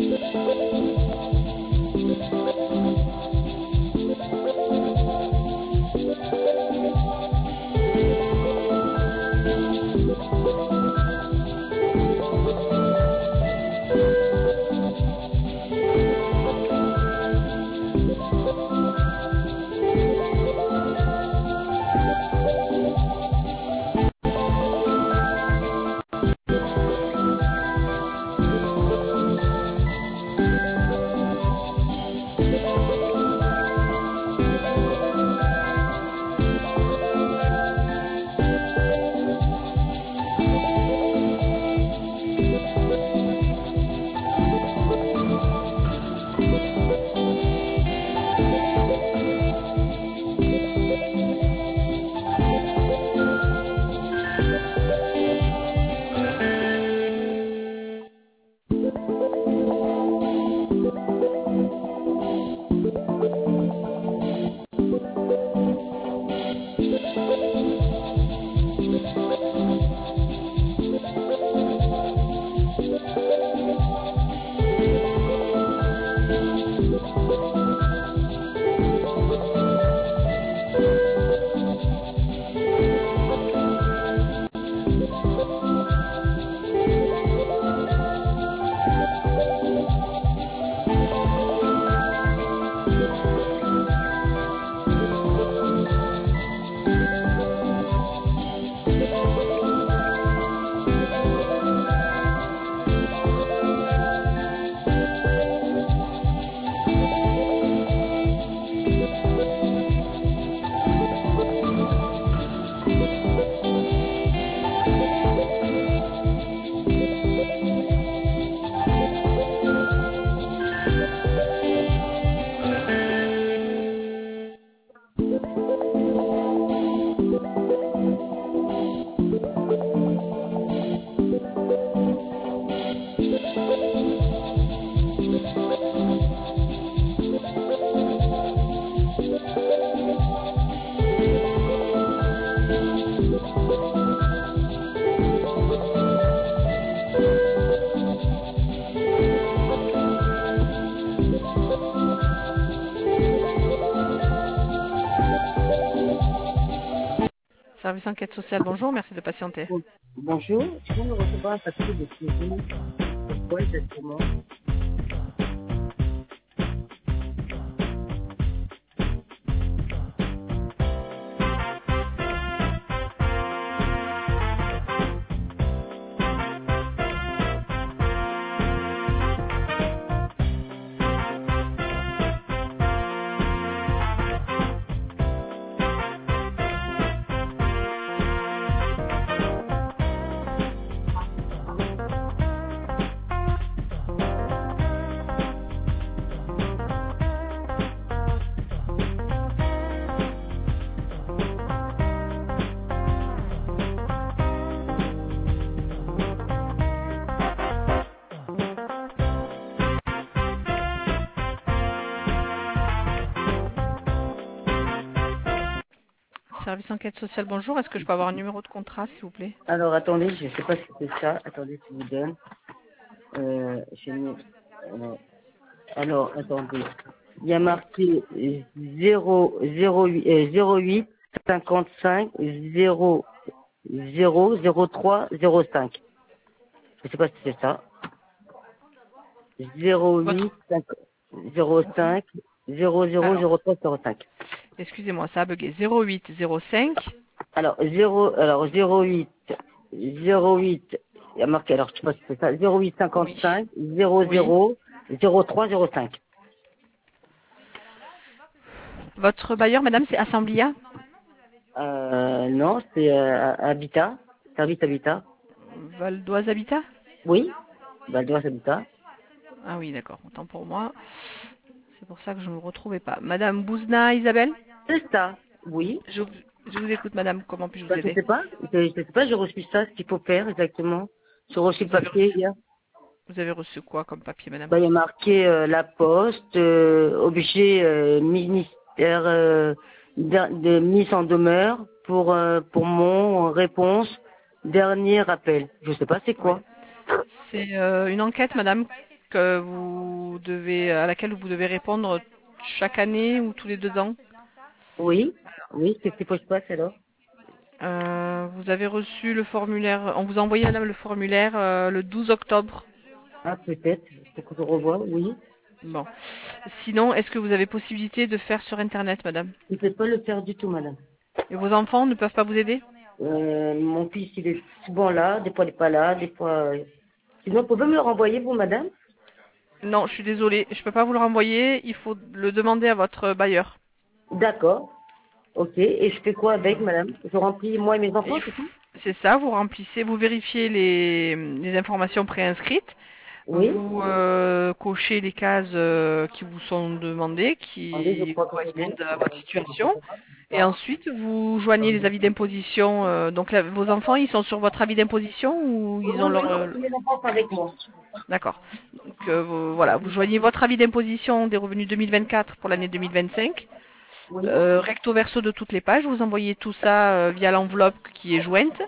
Service enquête sociale, bonjour, merci de patienter. Bonjour, je viens de recevoir un papier de suivi. Pourquoi exactement? Service enquête sociale, bonjour. Est-ce que je peux avoir un numéro de contrat, s'il vous plaît? Alors, attendez, je ne sais pas si c'est ça. Attendez, je vous donne. J'ai mis, alors, attendez. Il y a marqué 08 55 0 0 03 05. Je ne sais pas si c'est ça. 08 05 00 03 05. Excusez-moi, ça a bugué. 08 05. Alors 08 il y a marqué, alors je sais pas si c'est ça, 08 55 00 03 05. Votre bailleur, madame, c'est Assemblia? Non, c'est Habitat, service Habitat. Val d'Oise Habitat? Oui, Val d'Oise Habitat. Ah oui, d'accord, autant pour moi. C'est pour ça que je ne me retrouvais pas. Madame Bouzna Isabelle? C'est ça, oui. Je vous écoute, madame. Comment puis-je vous Je aider? sais pas, j'ai reçu ça, ce qu'il faut faire exactement. J'ai reçu le papier hier. Vous avez reçu quoi comme papier, madame? Il y a marqué la poste, objet ministère de mise en demeure pour mon réponse, dernier appel. Je sais pas c'est quoi. C'est une enquête, madame, à laquelle vous devez répondre chaque année ou tous les 2 ans. Oui, oui, qu'est-ce qui pose quoi, alors? Vous avez reçu le formulaire, on vous a envoyé madame le formulaire le 12 octobre. Ah, peut-être, faut que je revoie, oui. Bon. Sinon, est-ce que vous avez possibilité de faire sur Internet, madame? Il ne peut pas le faire du tout, madame. Et vos enfants ne peuvent pas vous aider? Mon fils, il est souvent là, des fois il n'est pas là, des fois... Sinon, vous pouvez me le renvoyer, vous, madame? Non, je suis désolée, je peux pas vous le renvoyer, il faut le demander à votre bailleur. D'accord, ok. Et je fais quoi avec, madame? Je remplis moi et mes Et enfants, c'est tout? c'est ça, vous remplissez, vous vérifiez les informations préinscrites, Oui. vous cochez les cases qui vous sont demandées, Attendez, je qui crois que c'est bon. correspondent à votre situation, et ensuite vous joignez les avis d'imposition. Donc vos enfants, ils sont sur votre avis d'imposition ou Oui, ils ont oui, leur... oui, mes enfants sont avec moi. D'accord. Donc voilà, vous joignez votre avis d'imposition des revenus 2024 pour l'année 2025. Oui. Recto verso de toutes les pages, vous envoyez tout ça via l'enveloppe qui est jointe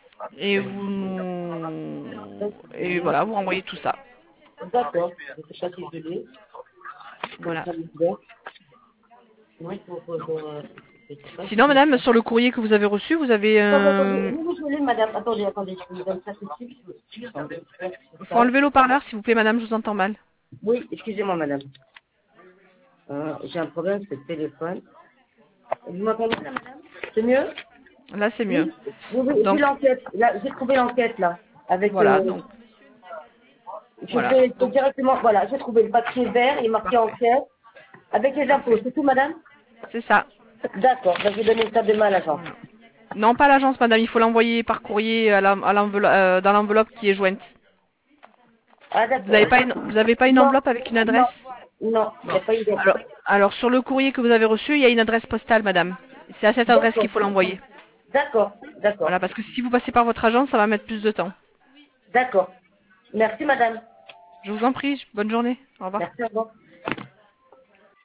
et voilà, vous renvoyez tout ça. D'accord. Je sais pas si je l'ai. Comme Voilà. ça, je vais. Oui, je sais pas si Sinon, je l'ai. madame, sur le courrier que vous avez reçu, vous avez Attendez, attendez. un... Oui, je l'ai, madame. Attendez, attendez. Je vous donne ça tout de suite. Attendez. Il faut Ça. enlever l'haut-parleur, s'il vous plaît, madame, je vous entends mal. Oui, excusez-moi, madame. J'ai un problème, c'est le téléphone. Vous m'entendez là, madame? C'est mieux? Là, c'est mieux. Oui, oui, oui, j'ai Donc, l'enquête. Là, j'ai trouvé l'enquête, là. Avec, voilà, donc, je voilà. fais Donc, directement, voilà, j'ai trouvé le papier vert et marqué enquête. Avec les impôts, parfait. c'est tout, madame? C'est ça. D'accord, ben, je vais donner ça demain à l'agence. Voilà. Non, pas à l'agence, madame, il faut l'envoyer par courrier dans l'enveloppe qui est jointe. Ah, Vous n'avez d'accord. pas vous avez pas une Non, enveloppe avec une non, adresse? non, il n'y Bon. a pas eu Alors, d'enquête. alors, sur le courrier que vous avez reçu, il y a une adresse postale, madame. C'est à cette adresse D'accord, qu'il faut l'envoyer. d'accord, d'accord, Voilà, parce que si vous passez par votre agence, ça va mettre plus de temps. d'accord. Merci, madame. Je vous en prie, bonne journée. Au revoir. Merci, au revoir.